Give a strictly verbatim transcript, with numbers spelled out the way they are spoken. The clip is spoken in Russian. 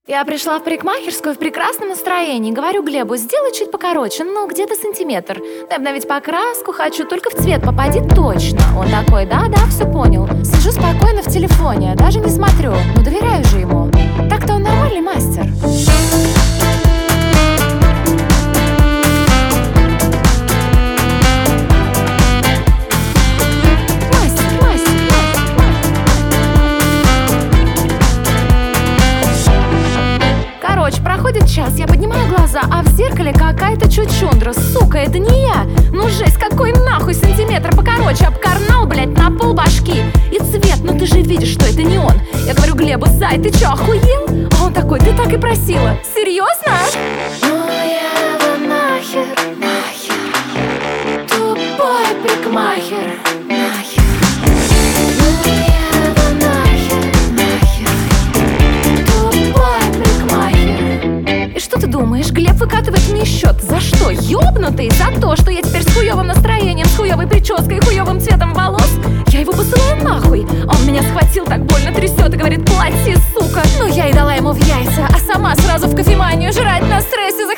Я пришла в парикмахерскую в прекрасном настроении. Говорю Глебу, сделай чуть покороче, ну где-то сантиметр. Обновить покраску хочу, только в цвет попади точно. Он такой, да-да, все понял. Сижу спокойно в телефоне, даже не смотрю, ну доверяю же ему. Так-то он нормальный мастер. Короче, проходит час, я поднимаю глаза, а в зеркале какая-то чучундра. Сука, это не я. Ну жесть, какой нахуй сантиметр покороче. Обкарнал, блять, на пол башки. И цвет, ну ты же видишь, что это не он. Я говорю Глебу, зай, ты чё, охуел? А он такой, ты так и просила. Серьезно? Ну я бы нахер, нахер, тупой парикмахер, нахер. Ну я бы нахер, нахер, тупой парикмахер. И что ты думаешь, Глеб выкатывает мне счет? За что? Ёбнутый? За то, что я теперь с хуёвым настроением, с хуёвой прической и хуёвым цветом волос? Я его посылаю нахуй. Он меня схватил, так больно трясет и говорит, плати, сука. Ну я и дала ему в яйца, а сама сразу в кофеманию жрать на стрессе.